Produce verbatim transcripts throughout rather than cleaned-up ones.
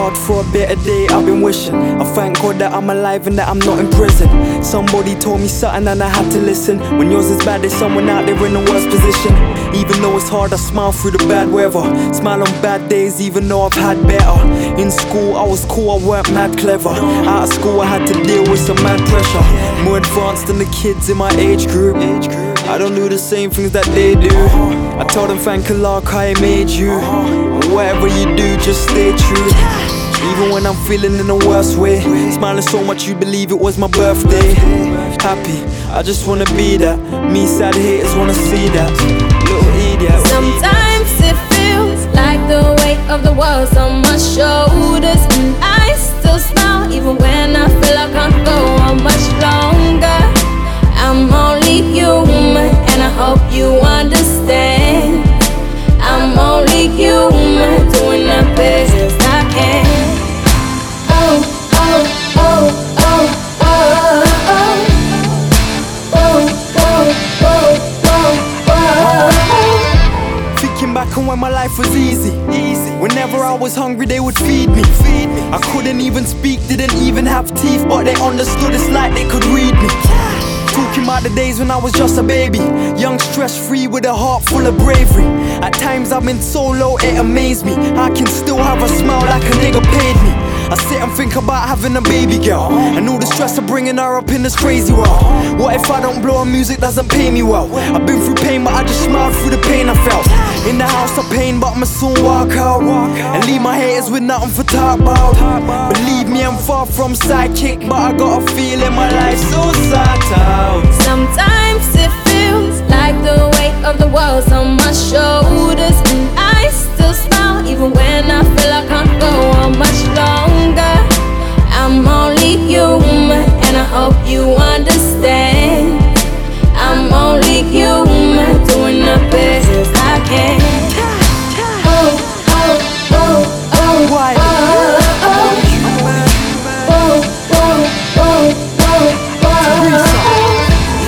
God for a better day, I've been wishing. I thank God that I'm alive and that I'm not in prison. Somebody told me something and I had to listen. When yours is bad, there's someone out there in the worst position. Even though it's hard, I smile through the bad weather. Smile on bad days, even though I've had better. In school, I was cool, I weren't mad clever. Out of school, I had to deal with some mad pressure. More advanced than the kids in my age group. I don't do the same things that they do. I tell them thank Allah, I made you. And whatever you do, just stay true. Even when I'm feeling in the worst way, smiling so much you believe it was my birthday. Happy, I just wanna be that. Me sad haters wanna see that. Little idiot. Sometimes it feels like the weight of the world's on my shoulders, and I still smile even when I feel I can't go on much longer. I'm only human and I hope you understand. I'm only human, doing the best I can. Oh, oh, oh, oh, oh, oh. Oh, oh, oh, oh, oh. Thinking back on when my life was easy, easy. Whenever I was hungry, they would feed me, feed me. I couldn't even speak, didn't even have teeth, but they understood it's like they could read me. Talking about the days when I was just a baby, young, stress-free with a heart full of bravery. At times I've been so low, it amazed me. I can still have a smile like a nigga paid me. I sit and think about having a baby girl, and all the stress of bringing her up in this crazy world. What if I don't blow and music doesn't pay me well? I've been through pain, but I just smiled through the pain I felt. In the house of pain, but I'ma soon walk out and leave my haters with nothing for talk about. Believe me, I'm far from sidekick, but I got a feeling my life's so sad out. Sometimes it feels like the weight of the world's on my shoulders, and I still smile even when I feel I can't go on much longer. I'm only human and I hope you understand. I'm only human, doing the best I can. Oh, oh, oh, oh, Why? oh, oh, oh, oh, oh, oh, oh.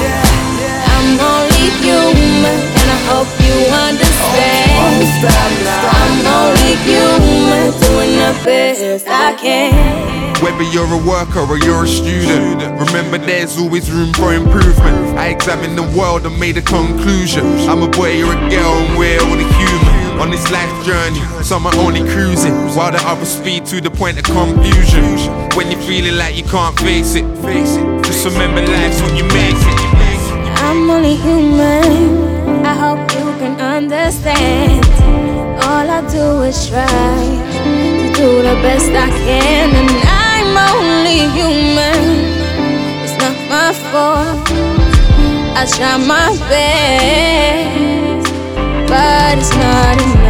I'm only human and I hope you understand. I'm only human, doing the best I can. Whether you're a worker or you're a student, remember there's always room for improvement. I examined the world and made a conclusion. I'm a boy, you're a girl, and we're only human. On this life journey, some are only cruising, while the others speed to the point of confusion. When you're feeling like you can't face it, just remember life's when you make it. I'm only human, I hope you can understand. All I do is try to do the best I can, and I'm only human. It's not my fault, I try my best, but it's not enough.